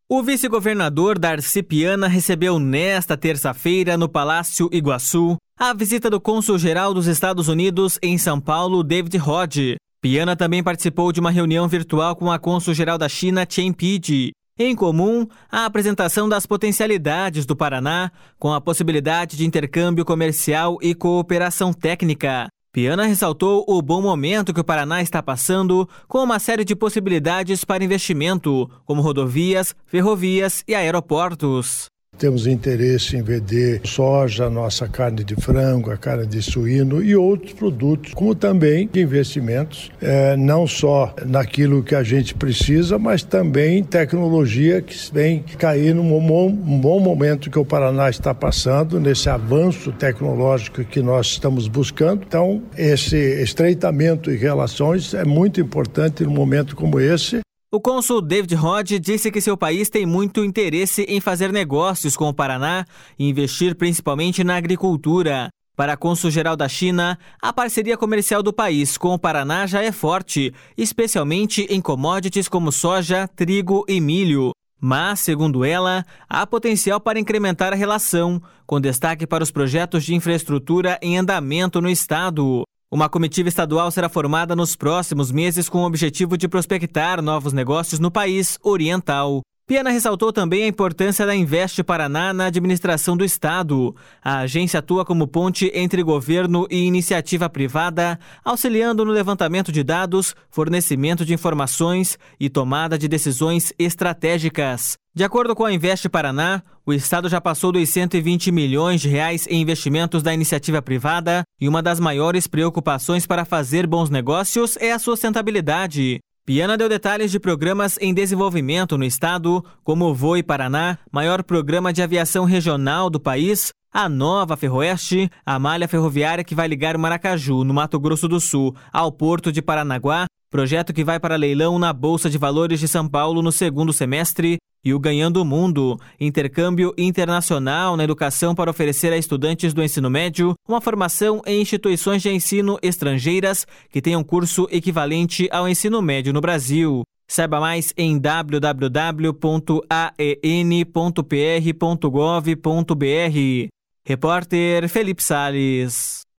O vice-governador Darcy Piana recebeu nesta terça-feira, no Palácio Iguaçu, a visita do cônsul-geral dos Estados Unidos em São Paulo, David Hodge. Piana também participou de uma reunião virtual com a cônsul-geral da China, Chen Pidi. Em comum, a apresentação das potencialidades do Paraná, com a possibilidade de intercâmbio comercial e cooperação técnica. Piana ressaltou o bom momento que o Paraná está passando, com uma série de possibilidades para investimento, como rodovias, ferrovias e aeroportos. Temos interesse em vender soja, nossa carne de frango, a carne de suíno e outros produtos, como também de investimentos, não só naquilo que a gente precisa, mas também tecnologia que vem cair num bom momento que o Paraná está passando, nesse avanço tecnológico que nós estamos buscando. Então, esse estreitamento em relações é muito importante num momento como esse. O cônsul David Hodge disse que seu país tem muito interesse em fazer negócios com o Paraná e investir principalmente na agricultura. Para a cônsul-geral da China, a parceria comercial do país com o Paraná já é forte, especialmente em commodities como soja, trigo e milho. Mas, segundo ela, há potencial para incrementar a relação, com destaque para os projetos de infraestrutura em andamento no estado. Uma comitiva estadual será formada nos próximos meses com o objetivo de prospectar novos negócios no país oriental. Piana ressaltou também a importância da Invest Paraná na administração do estado. A agência atua como ponte entre governo e iniciativa privada, auxiliando no levantamento de dados, fornecimento de informações e tomada de decisões estratégicas. De acordo com a Invest Paraná, o estado já passou dos 120 milhões de reais em investimentos da iniciativa privada e uma das maiores preocupações para fazer bons negócios é a sustentabilidade. Piana deu detalhes de programas em desenvolvimento no estado, como o Voe Paraná, maior programa de aviação regional do país, a nova Ferroeste, a malha ferroviária que vai ligar o Maracaju, no Mato Grosso do Sul, ao Porto de Paranaguá, projeto que vai para leilão na Bolsa de Valores de São Paulo no segundo semestre, e o Ganhando o Mundo, intercâmbio internacional na educação para oferecer a estudantes do ensino médio uma formação em instituições de ensino estrangeiras que tenham curso equivalente ao ensino médio no Brasil. Saiba mais em www.aen.pr.gov.br. Repórter Felipe Salles.